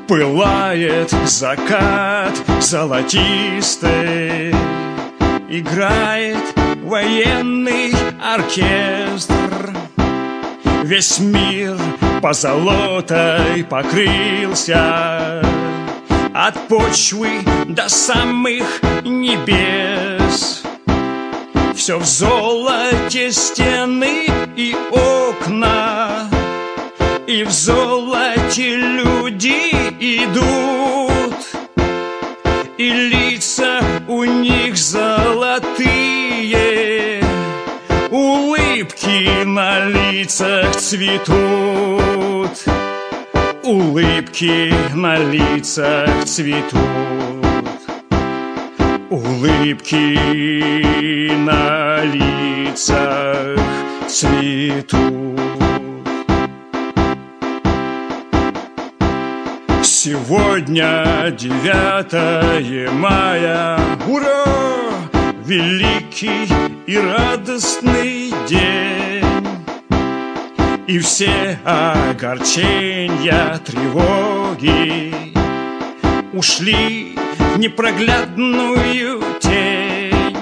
Пылает закат золотистый, играет военный оркестр. Весь мир позолотой покрылся, от почвы до самых небес. Все в золоте стены и окна, и в золоте люди идут, и лица у них золотые, улыбки на лицах цветут, улыбки на лицах цветут, улыбки на лицах цветут. Сегодня 9 мая, ура! Великий и радостный день, и все огорчения, тревоги ушли в непроглядную тень.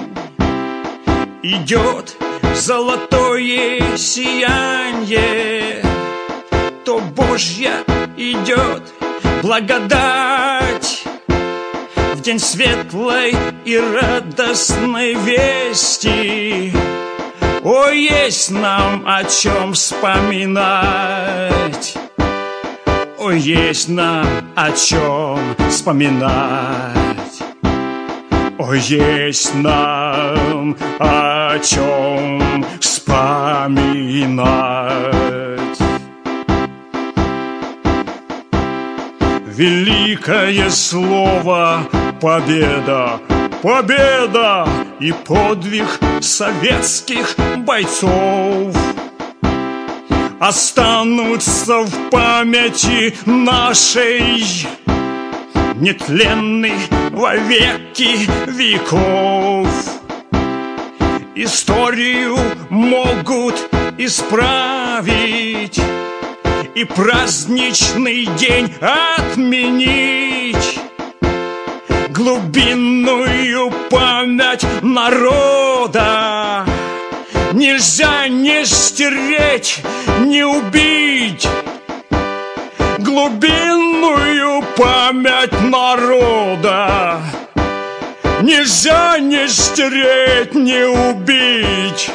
Идет золотое сияние, то Божья идет благодать. В день светлой и радостной вести, о, есть нам о чем вспоминать, о, есть нам о чем вспоминать, о, есть нам о чем вспоминать. Великое слово победа, победа и подвиг советских бойцов останутся в памяти нашей, нетленны во веки веков. Историю могут исправить и праздничный день отменить. Глубинную память народа нельзя не стереть, не убить. Глубинную память народа нельзя не стереть, не убить.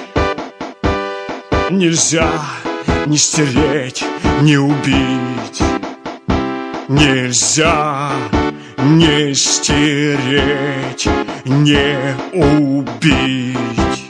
Нельзя не стереть, не убить. Нельзя не стереть, не убить.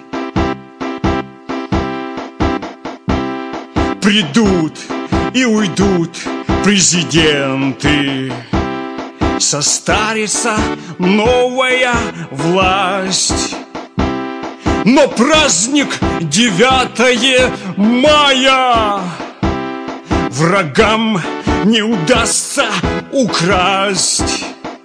Придут и уйдут президенты, состарится новая власть. Но праздник 9 мая врагам не удастся украсть.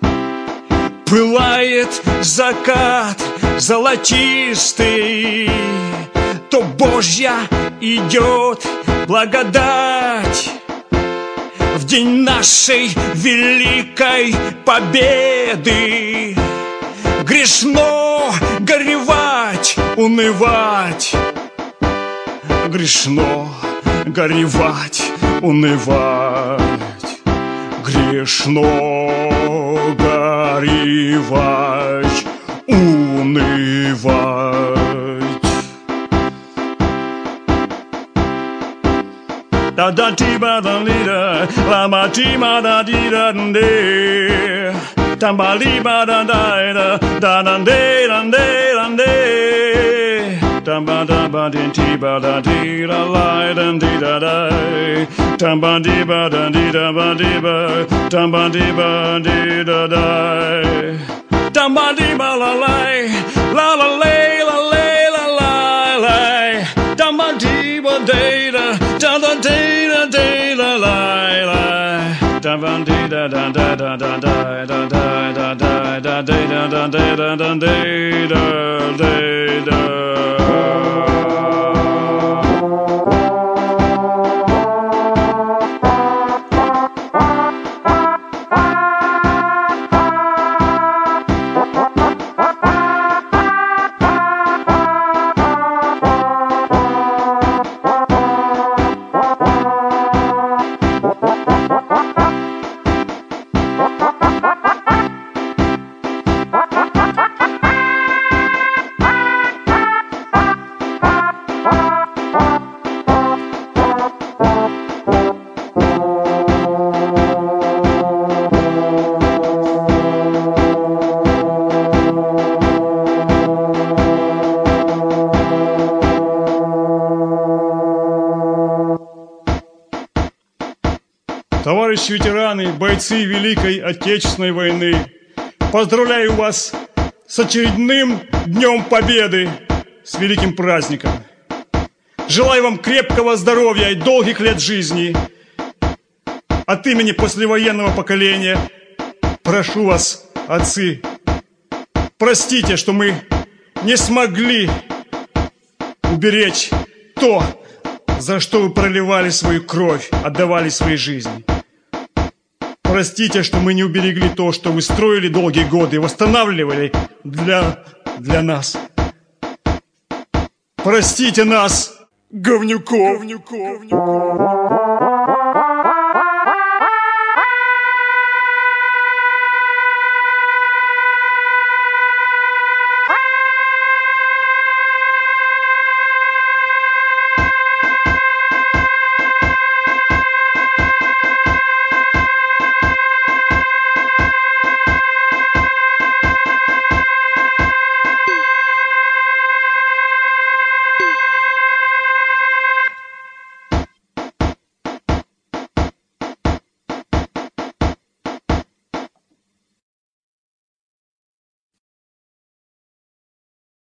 Пылает закат золотистый, то Божья идет благодать. В день нашей великой победы грешно горевать, унывать. Грешно горевать, унывать. Грешно горевать, унывать. Да-да-ти-ба-да-ли-да, ла-ма-ти-ма-да-ди-да-ди, там-ба-ли-ба-да-да-да, да-да-ди-да-ди-да-ди, там-ба-да-ба-ди-ти-ба-да-ди-да-ла-да-ди-да-да, там-ба-ди-ба-да-ди-да-ба-ди-ба, там-ба-ди-ба-ди-да-да, там-ба-ди-ба-ла-лай, ла-ла-лей, ла-лей, ла-лай, там-ба-ди-ба-ди-да, да-да-ди-да-ди-да-лай-лай, там-ба-ди-да-да-да-да-да-да-да-да-да-да-да-да-да-да. товарищи ветераны, бойцы Великой Отечественной войны, поздравляю вас с очередным Днем Победы, с великим праздником. Желаю вам крепкого здоровья и долгих лет жизни. От имени послевоенного поколения прошу вас, отцы, простите, что мы не смогли уберечь то, за что вы проливали свою кровь, отдавали свои жизни. Простите, что мы не уберегли то, что вы строили долгие годы и восстанавливали для нас. Простите нас, говнюков.